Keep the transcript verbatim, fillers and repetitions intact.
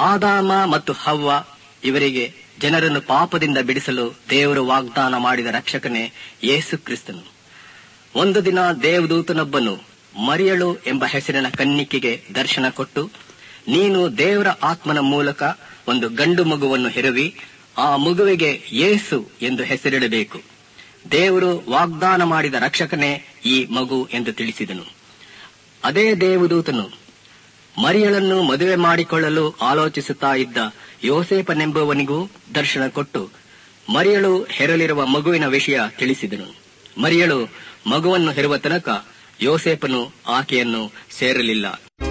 ಆದಾಮ ಮತ್ತು ಹವ್ವ ಇವರಿಗೆ ಜನರನ್ನು ಪಾಪದಿಂದ ಬಿಡಿಸಲು ದೇವರು ವಾಗ್ದಾನ ಮಾಡಿದ ರಕ್ಷಕನೇ ಯೇಸು ಕ್ರಿಸ್ತನು. ಒಂದು ದಿನ ದೇವದೂತನೊಬ್ಬನು ಮರಿಯಳು ಎಂಬ ಹೆಸರಿನ ಕನ್ನಿಕೆಗೆ ದರ್ಶನ ಕೊಟ್ಟು, ನೀನು ದೇವರ ಆತ್ಮನ ಮೂಲಕ ಒಂದು ಗಂಡು ಮಗುವನ್ನು ಹೆರುವಿ, ಆ ಮಗುವಿಗೆ ಯೇಸು ಎಂದು ಹೆಸರಿಡಬೇಕು. ದೇವರು ವಾಗ್ದಾನ ಮಾಡಿದ ರಕ್ಷಕನೇ ಈ ಮಗು ಎಂದು ತಿಳಿಸಿದನು. ಅದೇ ದೇವದೂತನು ಮರಿಯಳನ್ನು ಮದುವೆ ಮಾಡಿಕೊಳ್ಳಲು ಆಲೋಚಿಸುತ್ತಾ ಇದ್ದ ಯೋಸೇಫನೆಂಬುವನಿಗೂ ದರ್ಶನ ಕೊಟ್ಟು ಮರಿಯಳು ಹೆರಲಿರುವ ಮಗುವಿನ ವಿಷಯ ತಿಳಿಸಿದನು. ಮರಿಯಳು ಮಗುವನ್ನು ಹೆರುವ ತನಕ ಯೋಸೇಫನು ಆಕೆಯನ್ನು ಸೇರಲಿಲ್ಲ.